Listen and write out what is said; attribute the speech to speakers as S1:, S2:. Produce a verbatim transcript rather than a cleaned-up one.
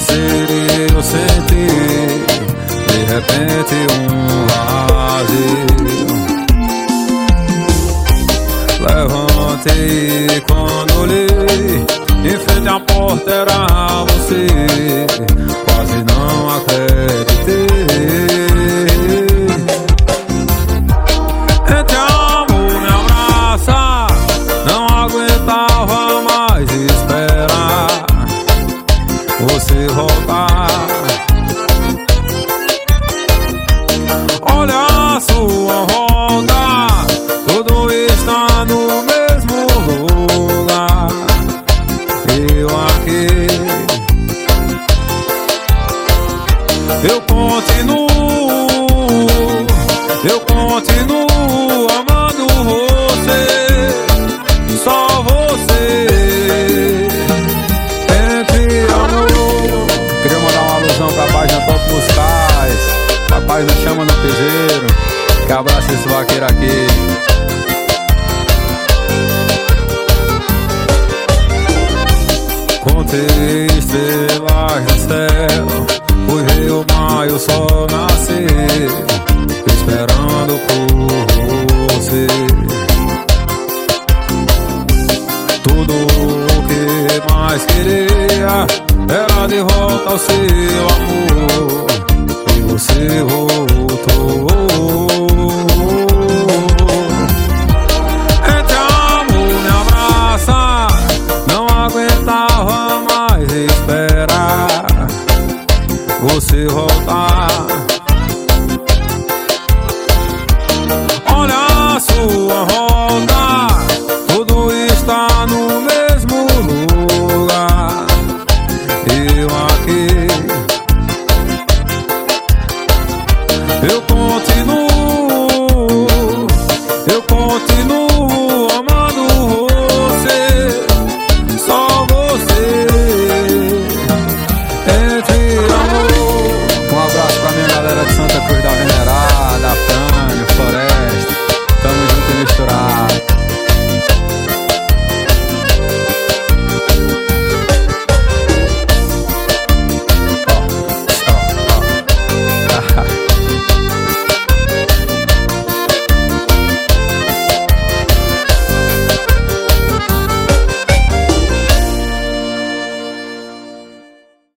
S1: seria eu sentir de repente um vazio. Levantei quando olhei, em frente à porta era você. Quase não acreditei. Entre amor me abraça, não aguentava mais esperar você voltar. Olha a sua volta, tudo está no mesmo lugar. Eu aqui, eu continuo, eu continuo amando você, só você. Entre amor. Queria mandar uma alusão pra página Top Musicais, a página Chama no Piseiro. Que abraça esse vaqueiro aqui. Contei estrelas no céu, fui ver o mar e o sol nascer, esperando por você. Tudo o que mais queria era de volta ao seu amor, e você voltou.